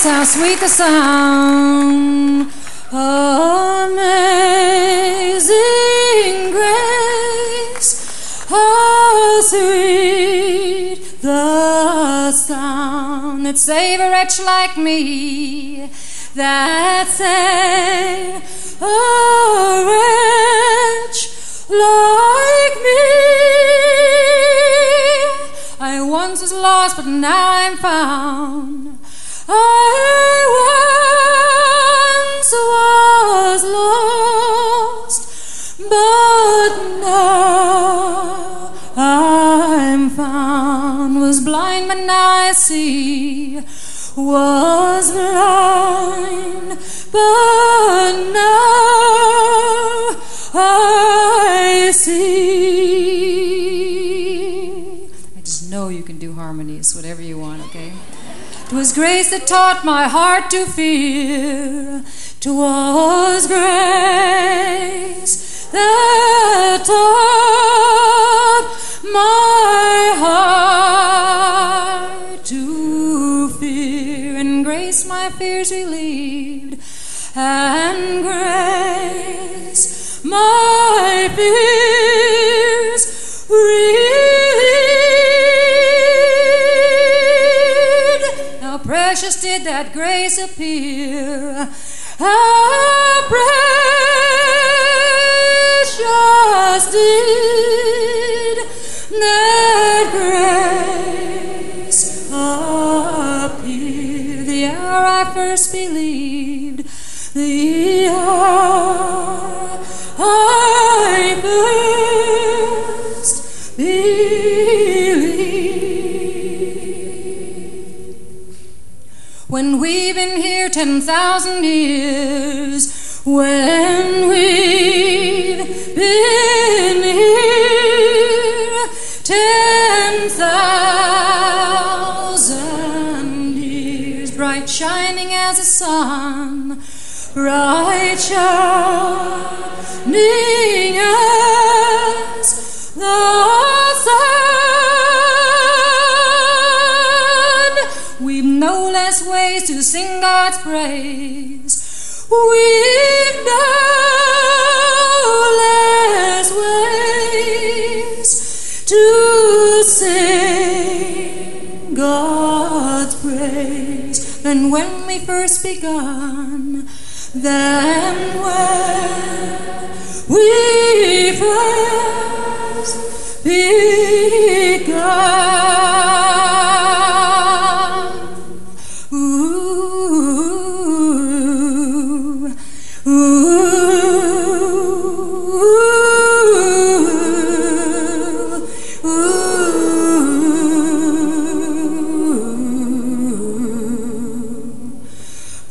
how sweet the sound. Amazing grace, how sweet the sound that saved a wretch like me, that saved a wretch like me. I once was lost, but now I'm found. I once was lost, but now I'm found. Was blind, but now I see. Was blind, but now I see. I just know you can do harmonies, whatever you want, okay? 'Twas grace that taught my heart to fear. 'Twas grace that taught my heart to fear. And grace my fears relieved. And grace my fears relieved. How precious did that grace appear. How precious did that grace appear. The hour I first believed, the hour I first believed. When we've been here 10,000 years, when we've been here 10,000 years, bright shining as the sun, bright shining as the sun. We've no less ways to sing God's praise. We've no less ways to sing God's praise than when we first begun. Than when we first begun. Ooh, ooh, ooh,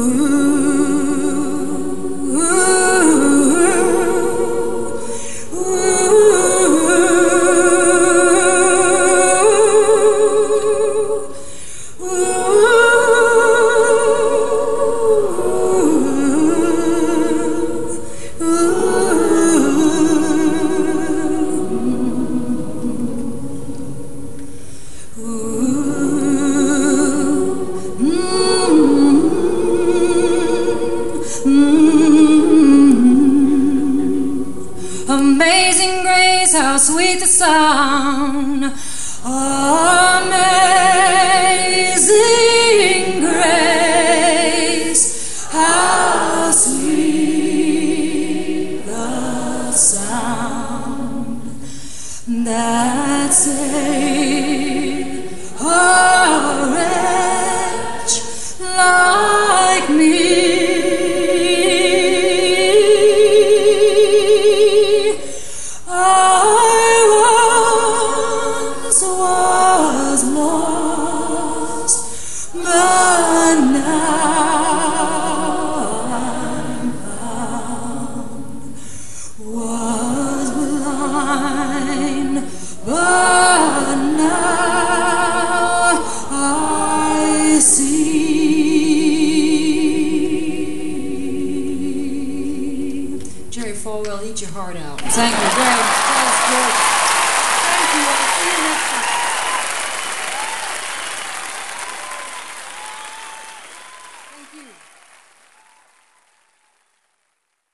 Amazing grace, how sweet the sound. Amazing grace, how sweet the sound that saved a wretch like me. Jerry Falwell, eat your heart out. Thank you very much. That was good. Thank you. I'll see you next time. Thank you.